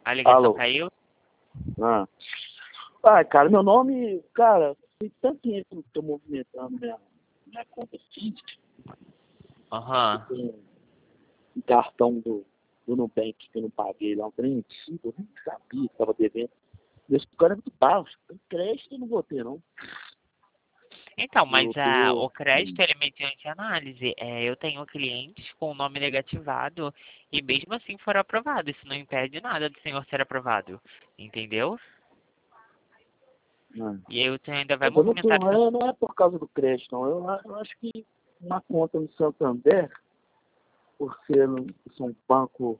A ligação Alô? caiu? Ah. Ah, cara, meu nome, cara, tem tanto tempo que eu tô movimentando minha conta física. Aham. Tem um cartão do Nubank que eu não paguei lá, um trem antigo, eu nem sabia que tava devendo. Esse cara é muito baixo, tem crédito eu não vou ter, não. Então, mas Eu tô. o crédito ele é mediante análise. Eu tenho clientes com o nome negativado e mesmo assim foram aprovados. Isso não impede nada do senhor ser aprovado. Entendeu? Ah. E aí o senhor ainda vai Mas eu não movimentar. tô, não é por causa do crédito, não. Eu acho que uma conta no Santander, por ser um banco.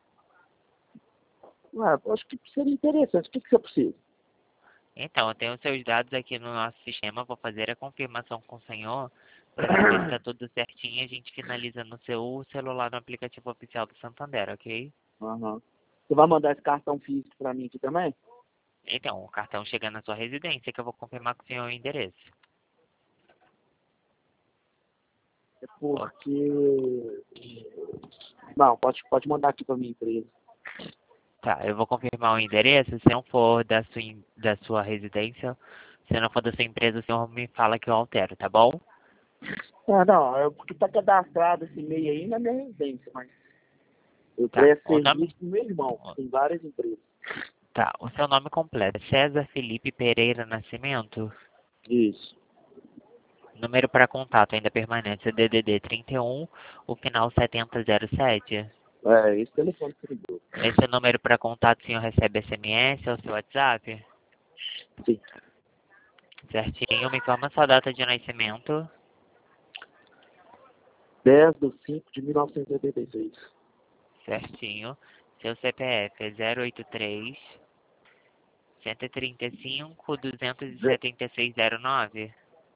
Ah, eu acho que seria interessante. O que você precisa? Então, eu tenho os seus dados aqui no nosso sistema. Vou fazer a confirmação com o senhor para saber se está tudo certinho. A gente finaliza no seu celular no aplicativo oficial do Santander, ok? Aham. Você vai mandar esse cartão físico para mim aqui também? Então, o cartão chega na sua residência que eu vou confirmar com o senhor o endereço. É porque. Não, pode mandar aqui para minha empresa. Tá, eu vou confirmar o endereço. Se não for da sua residência, se não for da sua empresa, o senhor me fala que eu altero, tá bom? Ah, não, é porque tá cadastrado esse e-mail aí na minha residência, mas eu Tá, presto o nome. serviço pro meu irmão, que tem várias empresas. Tá, o seu nome completo é César Felipe Pereira Nascimento. Isso. Número para contato ainda permanece DDD 31, o final 7007. É, esse telefone que você ligou. Esse número para contato, o senhor recebe SMS ou seu WhatsApp? Sim. Certinho, me informa sua data de nascimento. 10/5/1986. Certinho. Seu CPF é 083 135 Ze- 27609.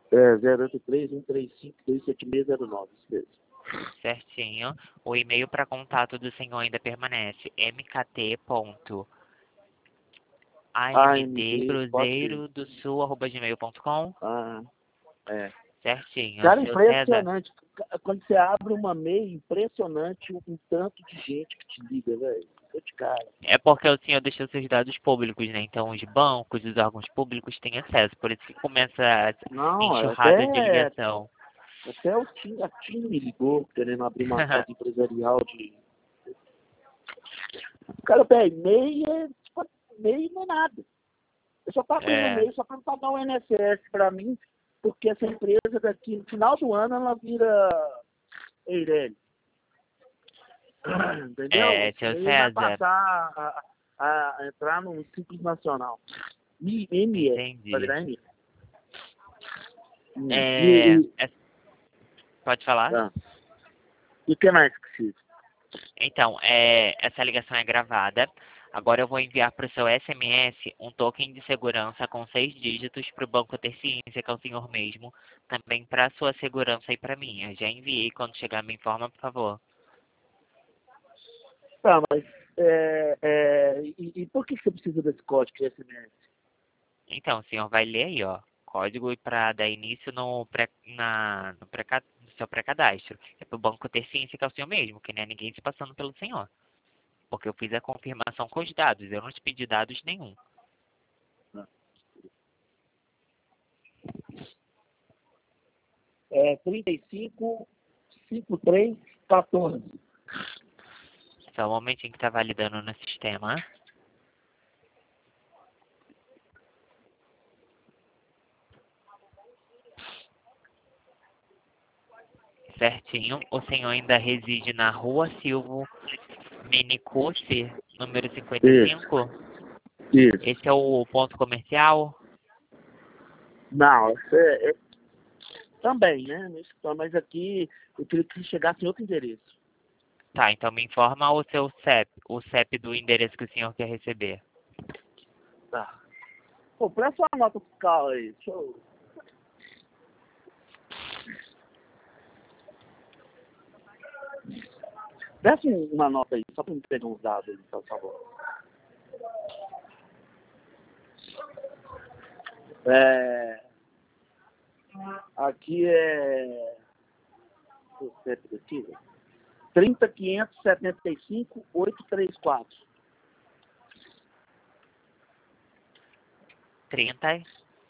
083-135-27609. Isso mesmo. Certinho. O e-mail para contato do senhor ainda permanece AMD, pode ser. mkt.amdcruzeiro-do-sul@gmail.com. Ah, é. Certinho. Cara, Seu César. impressionante. Quando você abre uma MEI, impressionante um tanto de gente que te liga, velho. Tô de cara. É porque o senhor deixou seus dados públicos, né? Então os bancos, os órgãos públicos têm acesso. Por isso que começa a Não, enxurrada de ligação. até a TIM me ligou, querendo abrir uma conta empresarial de. Cara, velho, MEI tipo, MEI não é nada. Eu só tô abrindo É, MEI só para pagar o INSS pra mim, porque essa empresa daqui, no final do ano, ela vira Eireli. Entendeu? seu Ele vai César, passar a entrar num Simples Nacional. ME, vai entendi. virar ME. É, pode falar? Ah, e o que mais que precisa? Então, essa ligação é gravada. Agora eu vou enviar para o seu SMS um token de segurança com 6 dígitos para o banco ter ciência, que é o senhor mesmo. Também para a sua segurança e para a minha. Já enviei. Quando chegar, me informa, por favor. Tá, mas e por que você precisa desse código de SMS? Então, o senhor vai ler aí, ó. Código para dar início no seu pré-cadastro. É para o banco ter ciência que é o senhor mesmo, que não é ninguém se passando pelo senhor. Porque eu fiz a confirmação com os dados, eu não te pedi dados nenhum. É 355314. Só um momentinho que tá validando no sistema. Certinho. O senhor ainda reside na Rua Silvio Menicucci, número Isso, 55? isso. Esse é o ponto comercial? Não, também, né? Mas aqui eu queria que chegasse em outro endereço. Tá, então me informa o seu CEP, o CEP do endereço que o senhor quer receber. Tá. Pô, presta uma nota fiscal aí. Deixa eu. Desce uma nota aí, só pra me pegar uns dados aí, por favor. Aqui é. O CEP daqui, velho. 30.575.834. 30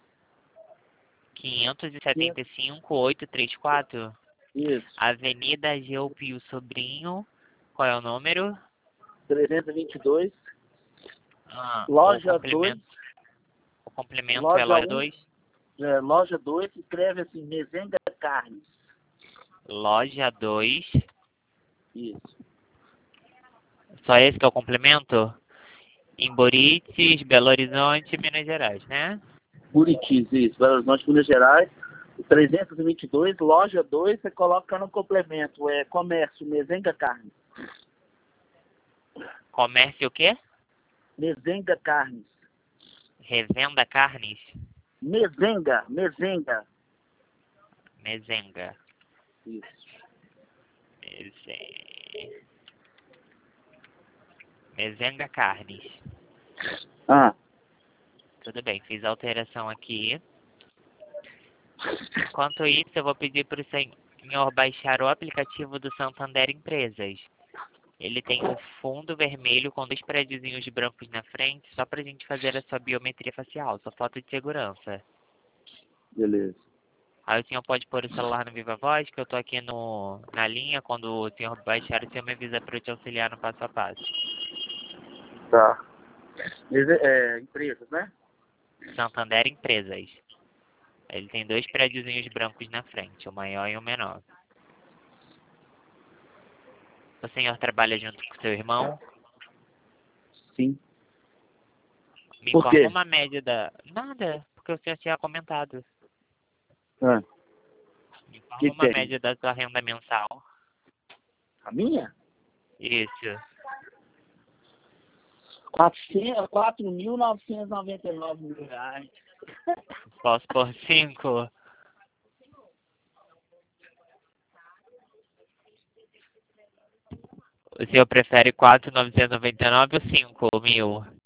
575 834. Isso. Avenida Ageu Pio Sobrinho. Qual é o número? 322. Loja Loja 2. O complemento é Loja loja 1. 2. Loja 2, escreve assim, Mezenga Carnes. Loja 2. Isso. Só esse que é o complemento? Em Buritis, Belo Horizonte, Minas Gerais, né? Buritis, isso. Belo Horizonte, Minas Gerais. 322, loja 2, você coloca no complemento. É comércio, Mezenga Carnes. Comércio o quê? Mezenga Carnes. Revenda Carnes? Mezenga. Mezenga. Isso. Mezenga Carnes. Tudo bem, fiz a alteração aqui. Enquanto isso, eu vou pedir para o senhor baixar o aplicativo do Santander Empresas. Ele tem um fundo vermelho com 2 prédiozinhos brancos na frente, só para a gente fazer a sua biometria facial, sua foto de segurança. Beleza. Aí o senhor pode pôr o celular no Viva Voz, que eu tô aqui na linha. Quando o senhor baixar, o senhor me avisa para eu te auxiliar no passo a passo. Tá. Empresas, né? Santander Empresas. Ele tem 2 prédiozinhos brancos na frente, o maior e o menor. O senhor trabalha junto com seu irmão? Sim. Me Por quê? informa uma média da... Nada, porque o senhor tinha comentado. Me informa uma média da sua renda mensal. A minha? Isso. 4.999 reais. Posso pôr 5? O senhor prefere 4.999 ou 5.000?